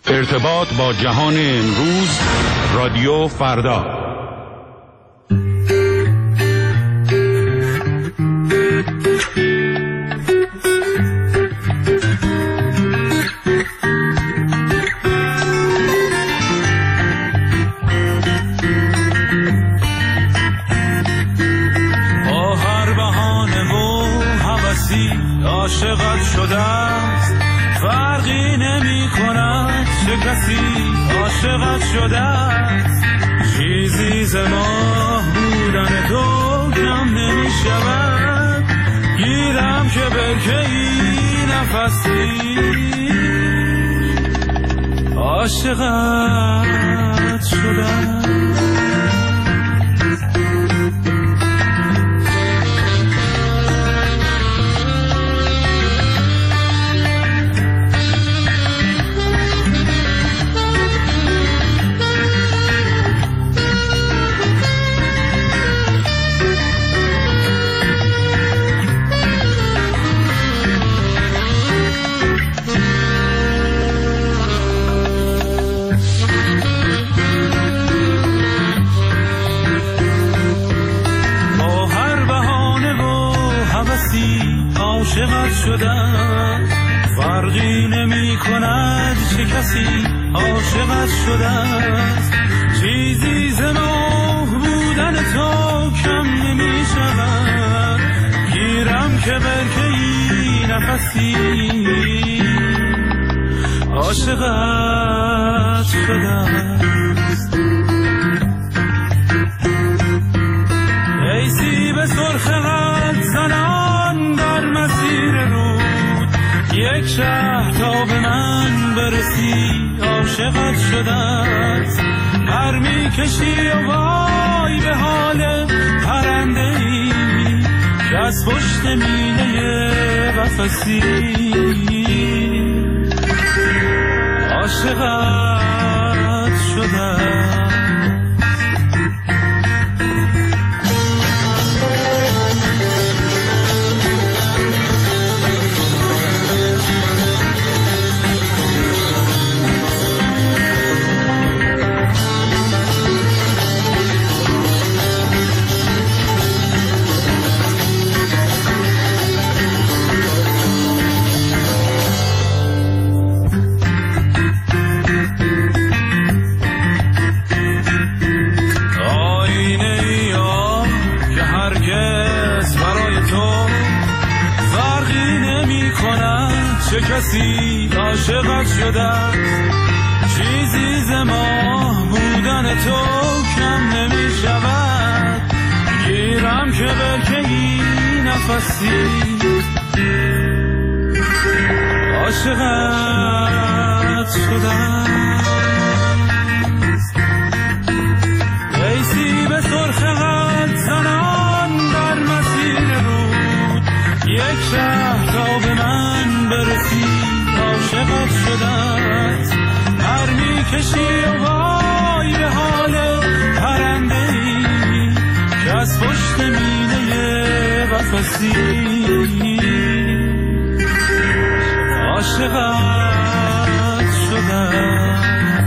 ارتباط با جهان امروز، رادیو فردا. با هر بهانه و هوسی عاشقت شده است، فرقی نمی کند چه کسی عاشقت شده است. چیزی ز ماه بودن تو کم نمی شود، گیرم که برکه‌ای نفسی عاشقت شده است. عاشقت شدم، فرقی نمی کند چه کسی عاشقت شده است. چیزی ز ماه بودن تو کم نمی شود، گیرم که برکه‌ای نفسی عاشقت شده است. ای سیب سرخ قد زنان در مسیر رود، یک شهر تا به من برسی عاشقت شده است. پر می کشی و وای به حال پرنده ای که از پشت میله قفسی عاشقت شده است. چه کسی عاشقت شده است. چیزی ز ماه بودن تو کم نمی شود، گیرم که برکه‌ای نفسی عاشقت شده است. ای سیب سرخ قد زنان در مسیر رود، یک شهر تا به من برسی عاشقت شده است. پر می کشی و وای به حال پرنده ای که از پشت میله قفسی عاشقت شده است.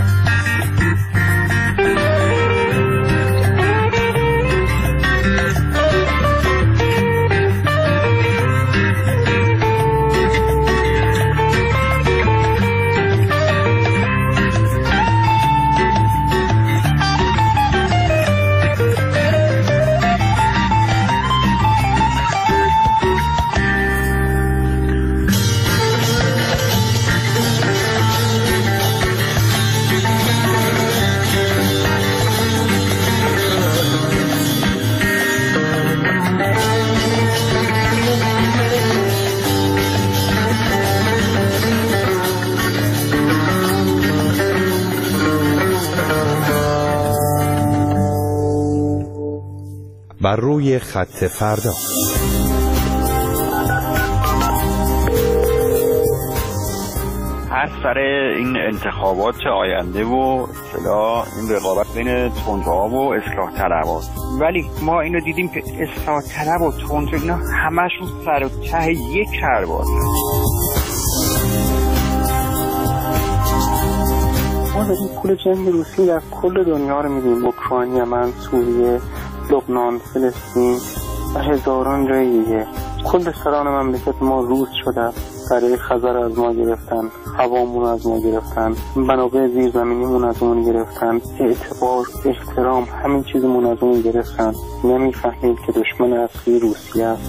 بر روی خط فردا. از سر این انتخابات آینده و اصطلاح این رقابت بین تندروها و اصلاح طلبات، ولی ما اینو دیدیم که اصلاح طلب و تندرو اینا همشون سر و ته یک کرباس. 1 ما داریم پول جنگ روسی در کل دنیا رو میدیم، اوکراین، یمن، سوریه، لبنان، فلسطین و هزاران جای دیگه. کل سران مملکت ما روز شده، برای خزر از ما گرفتن، هوامون از ما گرفتن، منابع زیرزمینیمون از اون گرفتن، اعتبار، احترام، همین چیزمون از اون گرفتن. نمیفهمید که دشمن اصلی روسیه است.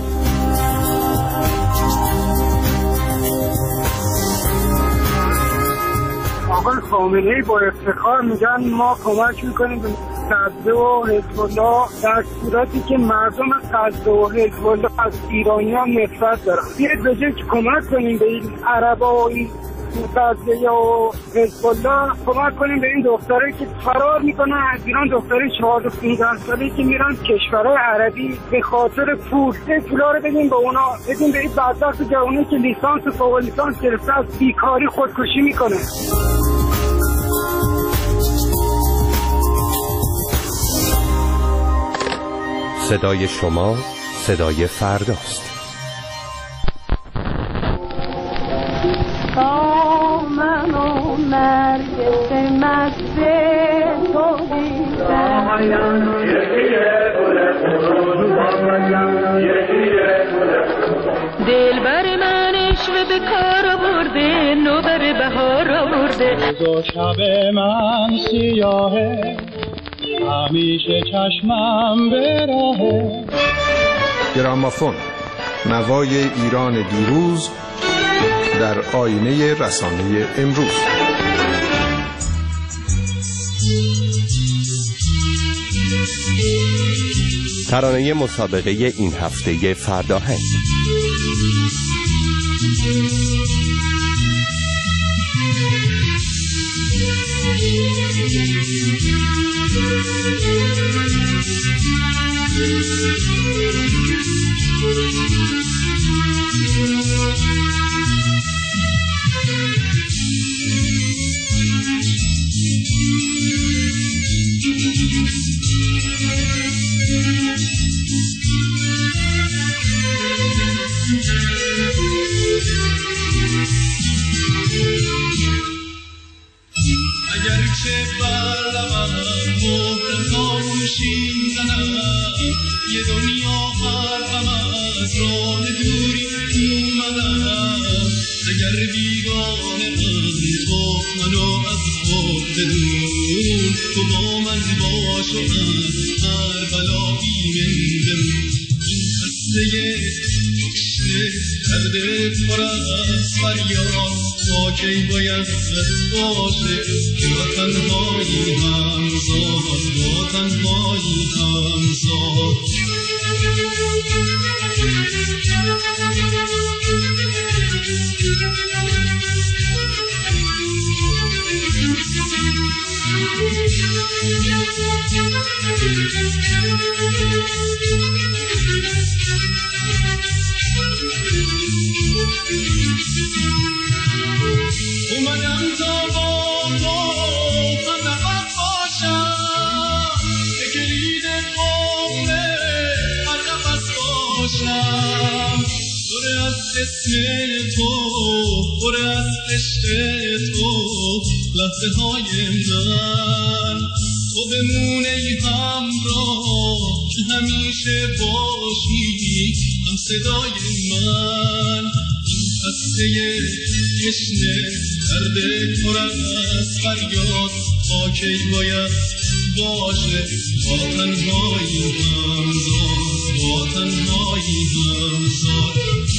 آقای خامنه‌ای با افتخار میگن ما کمک میکنیم به غزه و حزب الله، در صورتی که مردم غزه و حزب الله از ایرانیان نفرت دارن. بیاید به جای که کمک کنیم به این عربا و این غزه و حزب الله، کمک کنیم به این دخترایی که فرار میکنن از ایران، دخترای 14-15 ساله‌ای که میرن کشورهای عربی به خاطر پول. پولا رو بدیم به اونا، بدیم به این بدبخت جوانی که لیسانس و فوق لیسانس گرفته از بیکاری خودکشی میکنه. صدای شما صدای فرداست. من و نرگس مست تو دیدم، دلبر من عشق به کار برده، نوبر بهار آورده. روز و شب من سیاهه، همیشه چشمم به راهه. گرامافون، نوای ایران دیروز در آینه رسانه امروز. ترانه مسابقه این هفته فرداهنگ. اگرچه بر لبم مهر خاموشی زنم، یه دنیا حرفم از راه دوری اومدم. اگر بیگانه من تو منو از خود بدون، تو با من باش و از هر بلایی من بمون. این قصه تشنه درد پر از فریاد، با کی باید باشه که با تنهایی همزاد، با تنهایی همزاد. اومدم تا با تو هم نفت باشم، به کلید قفل هر نفس باشم. پر از اسم تو، پر از عشق تو، لحظه های من. تو بمونه ای همراه که همیشه باشی، هم صدای من. این قصه تشنه درد پر از فریاد، با کی باید باشه با تنهایی همزاد، با تنهایی همزاد.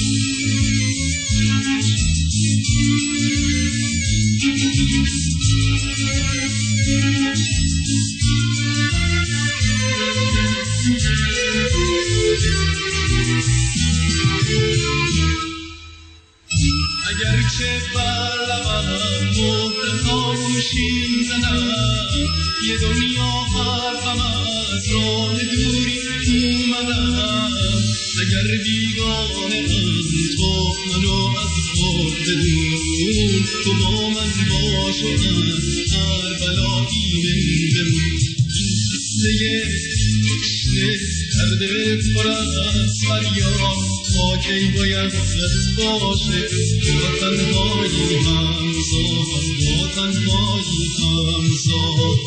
اگرچه بر لبم مهر خاموشی زنم، یه دنیا حرفم از راه دوری اومدم. اگر بیگانه من تو منو از خود بدون، تو با من باش و از هر بلایی من بمون. این قصه تشنه درد پر از فریاد، با کی باید باشه با تنهایی همزاد، با تنهایی همزاد.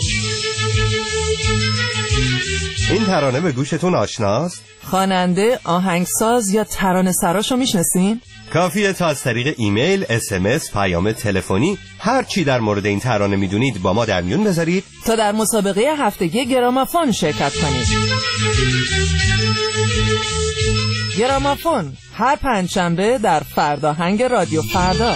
این ترانه به گوشتون آشناست؟ خواننده، آهنگساز یا ترانه سراشو میشناسین؟ کافیه تا از طریق ایمیل، SMS، پیام تلفنی هر چی در مورد این ترانه میدونید با ما در میون بذارید تا در مسابقه هفتگی گرامافون شرکت کنید. گرامافون هر پنجشنبه در فرداهنگ رادیو فردا.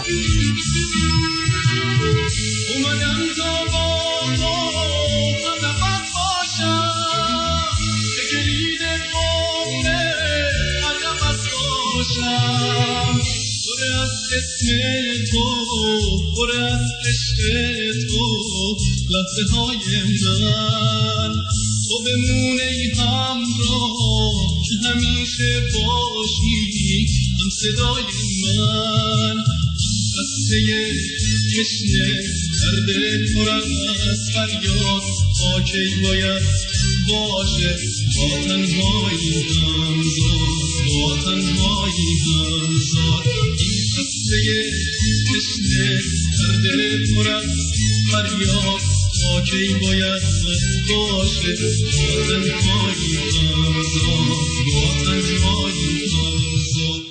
اسم تو پر از عشق تو لحظه های من تو بمونه ای همراه که همیشه باشی هم صدای من قصه تشنه درد پر از فریاد تا کی باید باشه با تنهایی همزاد با تنهایی همزاد قصه تشنه درد پر از فریاد تا کی باید باشه با تنهایی همزاد با تنهایی همزاد.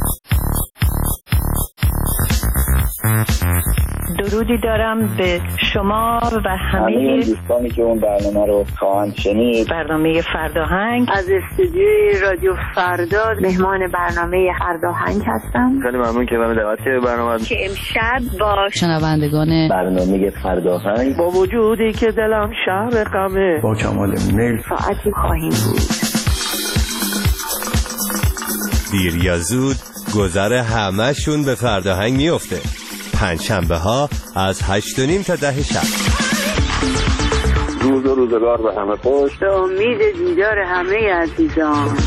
درودی دارم به شما و همه دوستانی که اون برنامه رو خواهند شنید. برنامه فرداهنگ از استودیوی رادیو فردا مهمان برنامه فرداهنگ هستم. خیلی ممنون که من دعوت کردید برنامه که امشب با شنوندگان برنامه فرداهنگ با وجودی که دلم شهر غمه با کمال میل ساعتی خواهیم بود. دیر یا زود گذر همه‌شون به فرداهنگ میفته. پنجشنبه ها از 8:30 تا 10 شب. روز و روزگار به همه خوش. به امید دیدار همه عزیزان.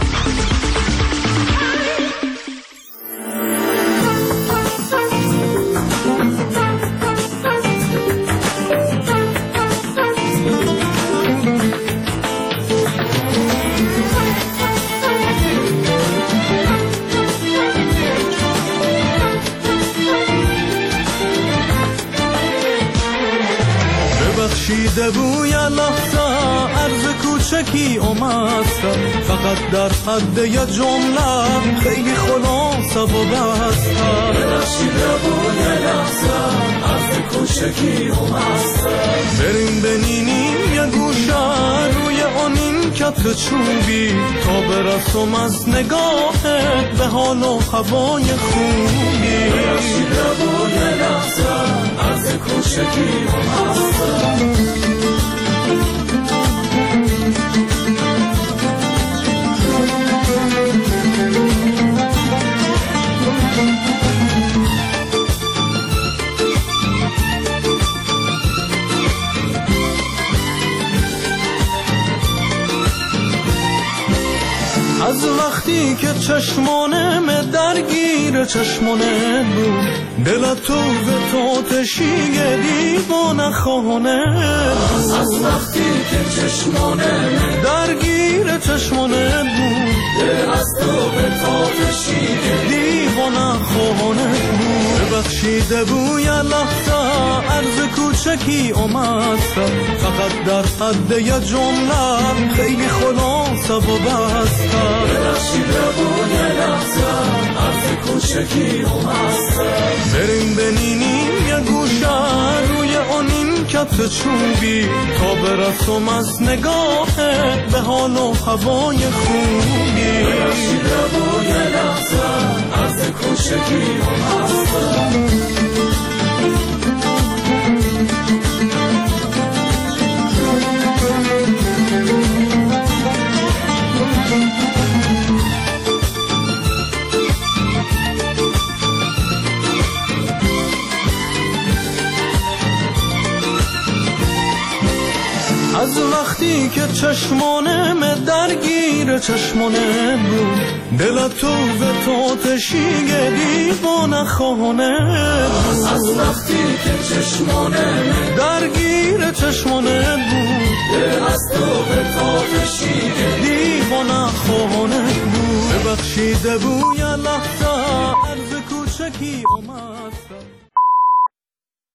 بخشیده بوی لحظه عرض کوچکی اومدم فقط در حد یه جمله خیلی خلاصه و بستم. بخشیده بوی لحظه عرض کوچکی اومدم بریم بنینیم یه گوشه روی آنین کتر چوبی تا برسم از نگاهت به حال و هوای خوبی. بخشیده بوی لحظه عرض کوچکی اومدم از وقتی که چشمانم درگیر چشمانه بود دلت تو به تاتشی دیوانه خانه بود. از وقتی که چشمانم درگیر چشمانه بود دلت تو به تاتشی دیوانه خانه بود. ببخشیده بوی لحظه عرض کوچکی اومدم فقط در حد یه جمله خیلی خلاصه و بستم. ببخشیده بوی لحظه عرض کوچکی اومدم بریم بنینیم یه گوشه روی آنین کتر چوبی تا برسم از نگاهت به حال و هوای خوبی. ببخشیده بوی لحظه عرض کوچکی اومدم از وقتی که چشمانم درگیر چشمانه بود دلت تو به تاتشی دیوانه خانه بود. از وقتی که چشمانم درگیر چشمانه بود دلت تو به تاتشی دیوانه خانه بود. ببخشیده بوی لحظه عرض کوچکی اومدم